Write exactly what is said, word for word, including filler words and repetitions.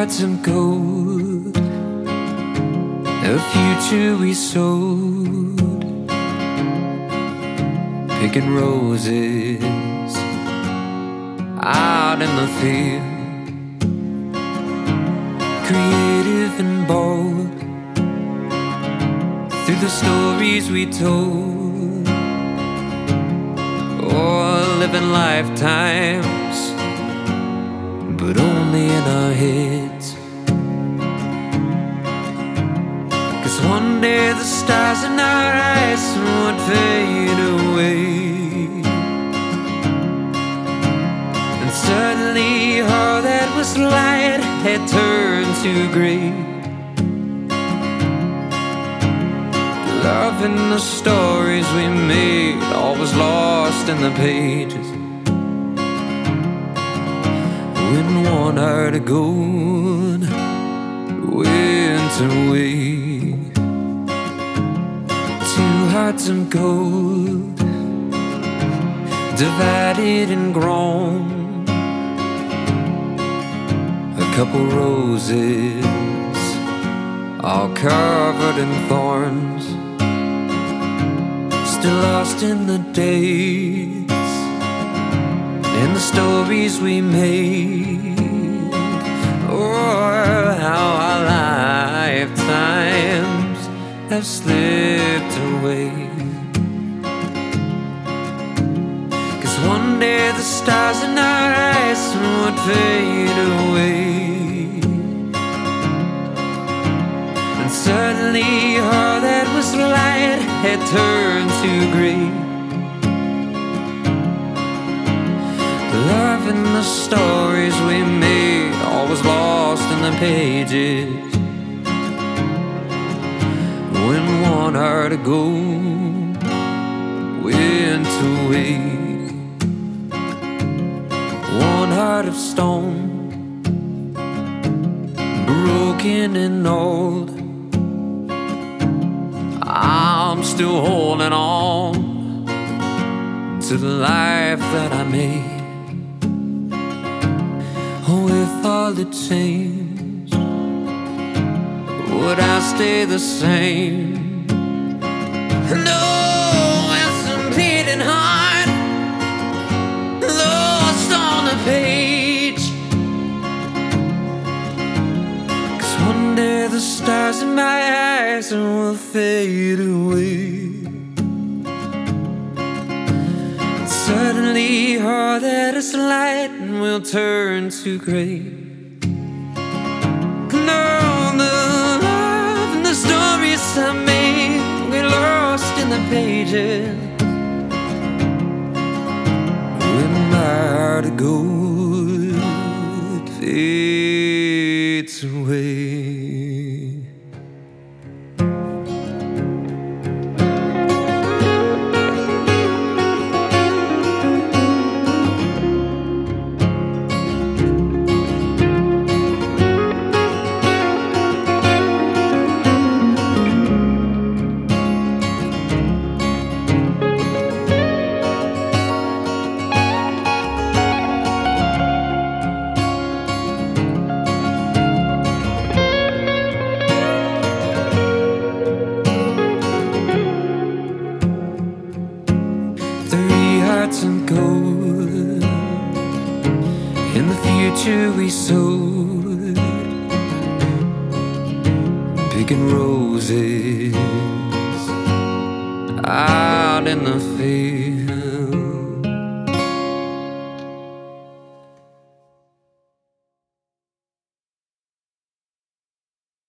hearts of gold, a future we sowed, picking roses out in the field, creative and bold, through the stories we told, or living lifetimes, but only in our heads. 'Cause one day the stars in our eyes would fade away, and suddenly all that was light had turned to gray. Love and the stories we made, all was lost in the pages. When one heart of gold went away, two hearts of gold, divided and grown, a couple roses all covered in thorns, still lost in the days and the stories we made. Oh, how our lifetimes have slipped away. 'Cause one day the stars in our eyes would fade away, and suddenly all that was light had turned to gray. The love and the stories we made, all was lost in the pages. When one heart of gold went away, one heart of stone, broken and old, I'm still holding on to the life that I made. With all it changed, would I stay the same? No, it's a beating heart lost on the page. 'Cause one day the stars in my eyes will fade away, suddenly all that is light will turn to gray. No, the love and the stories I made get lost in the pages. When my heart of gold fades away. And gold in the future we sowed, picking roses out in the field.